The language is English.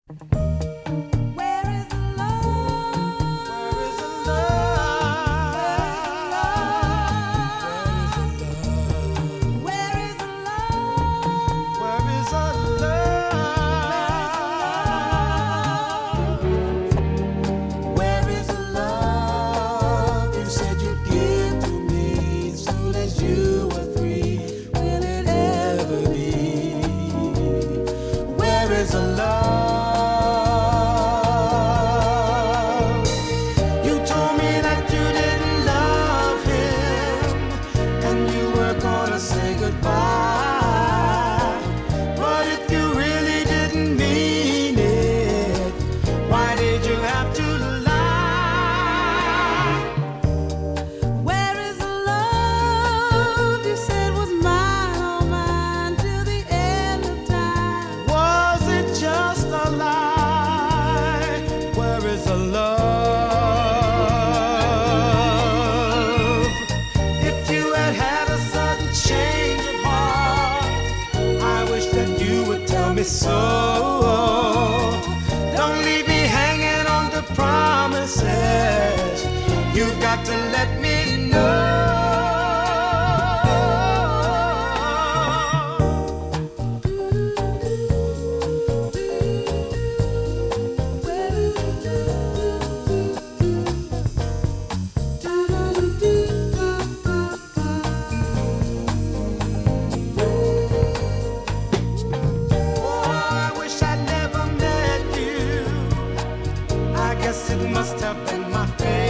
Where is the love? Where is the love? Where is the love? Where is the love? Where is the love you said you'd give to me as soon as you were free? Will it ever be? Where is the love? You told me that you didn't love him and you were gonna say goodbye. But if you really didn't mean it, why did you have to lie? Where is the love you said was mine, all mine, till the end of time? Was it just a lie? Where is the love? If you had had a sudden change of heart, I wish that you would tell me so. Don't leave me hanging on to promises. You've got to let me know. Oh, I wish I'd never met you. I guess it must have been my fate.